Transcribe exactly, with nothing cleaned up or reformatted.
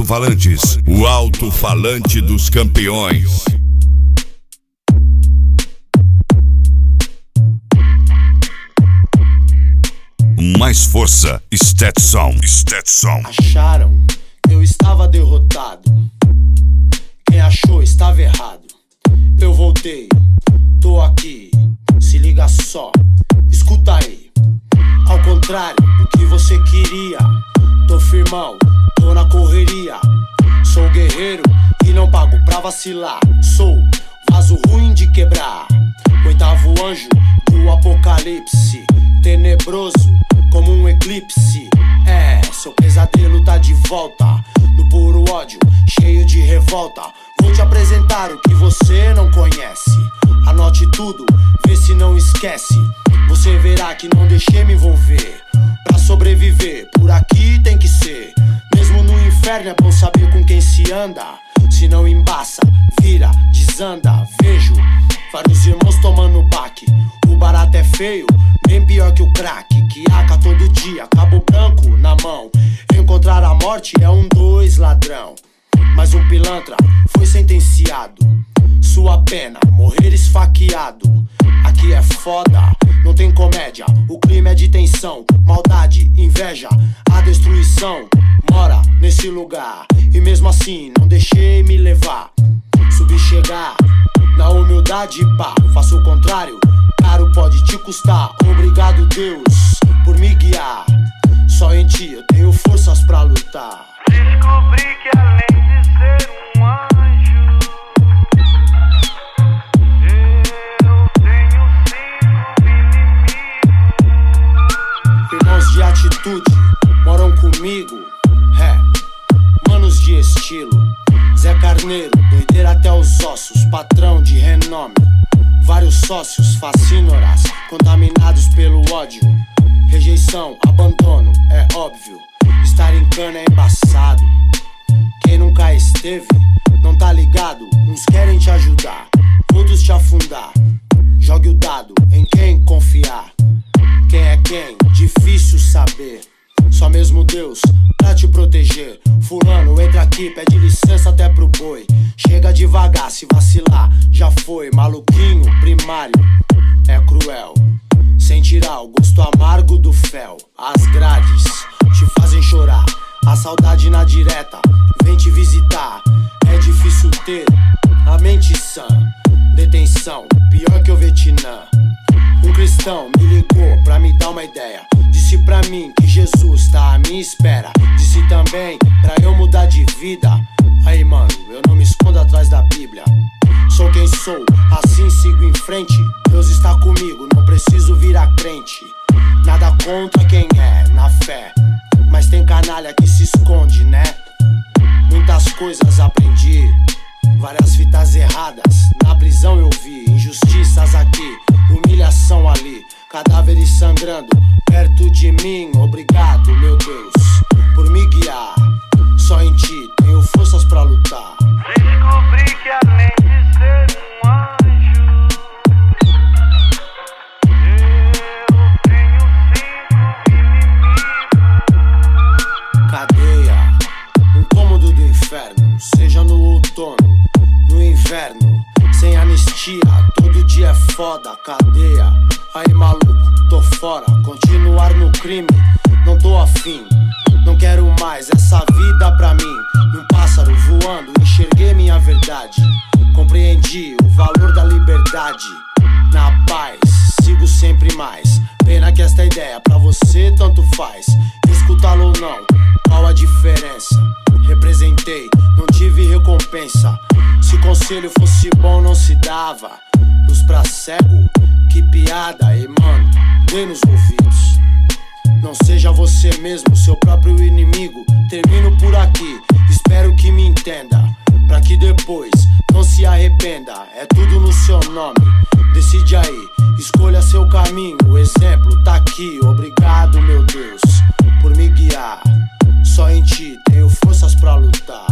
alto-falantes, o alto-falante dos campeões. Mais força, Stetson, Stetson. Acharam que eu estava derrotado. Quem achou estava errado. Eu voltei, tô aqui. Se liga só, escuta aí. Ao contrário do que você queria, tô firmão, tô na correria. Sou guerreiro e não pago pra vacilar. Sou vaso ruim de quebrar, oitavo anjo do apocalipse, tenebroso como um eclipse. É, seu pesadelo tá de volta, no puro ódio, cheio de revolta. Vou te apresentar o que você não conhece. Anote tudo, vê se não esquece. Você verá que não deixei me envolver. Pra sobreviver, por aqui tem que ser. Mesmo no inferno é bom saber com quem se anda. Se não embaça, vira, desanda. Vejo vários irmãos tomando baque. O barato é feio, bem pior que o crack. Que aca todo dia, cabo branco na mão. Encontrar a morte é um dois ladrão. Mas um pilantra foi sentenciado. Sua pena, morrer esfaqueado. Aqui é foda, não tem comédia. O crime é de tensão, maldade, inveja. A destruição mora nesse lugar. E mesmo assim não deixei me levar. Subi chegar na humildade, pá. Faço o contrário, caro pode te custar. Obrigado Deus por me guiar. Só em ti eu tenho forças pra lutar. Descobri que além de ser um anjo, eu tenho cinco inimigos. Irmãos de atitude moram comigo. É, manos de estilo. Zé Carneiro, doideira até os ossos. Patrão de renome. Vários sócios, fascínoras, contaminados pelo ódio. Rejeição, abandono, é óbvio. Estar em cana é embaçado. Quem nunca esteve, não tá ligado. Uns querem te ajudar, outros te afundar. Jogue o dado em quem confiar. Quem é quem? Difícil saber. Só mesmo Deus pra te proteger. Fulano, entra aqui, pede licença até pro boi. Chega devagar, se vacilar, já foi. Maluquinho, primário, é cruel. Sem tirar o gosto amargo do fel. As grades te fazem chorar. A saudade na direta vem te visitar. É difícil ter a mente sã. Detenção, pior que o Vietnã. Um cristão me ligou pra me dar uma ideia. Disse pra mim que Jesus tá à minha espera. Disse também pra eu mudar de vida. Aí mano, eu não me escondo atrás da Bíblia. Sou quem sou, assim sigo em frente. Deus está comigo, não preciso virar crente. Nada contra quem é, na fé. Mas tem canalha que se esconde, né? Muitas coisas aprendi, várias fitas erradas. Na prisão eu vi injustiças aqui, humilhação ali, cadáveres sangrando perto de mim. Obrigado, meu Deus, por me guiar. Só em ti tenho forças pra lutar. Descobri que além de ser um anjo, eu tenho cinco inimigos. Cadeia, um cômodo do inferno. Seja no outono, no inverno. Sem anistia, todo dia é foda. Cadeia, aí maluco, tô fora. Continuar no crime, não tô afim. Não quero mais essa vida pra mim. Num pássaro voando, enxerguei minha verdade. Compreendi o valor da liberdade. Na paz, sigo sempre mais. Pena que esta ideia pra você tanto faz. Escutá-lo ou não, qual a diferença? Representei, não tive recompensa. Se conselho fosse bom não se dava. Luz pra cego, que piada. E mano, dê nos ouvidos. Não seja você mesmo, seu próprio inimigo. Termino por aqui, espero que me entenda. Pra que depois não se arrependa. É tudo no seu nome, decide aí. Escolha seu caminho, o exemplo tá aqui. Obrigado, meu Deus, por me guiar. Só em ti tenho forças pra lutar.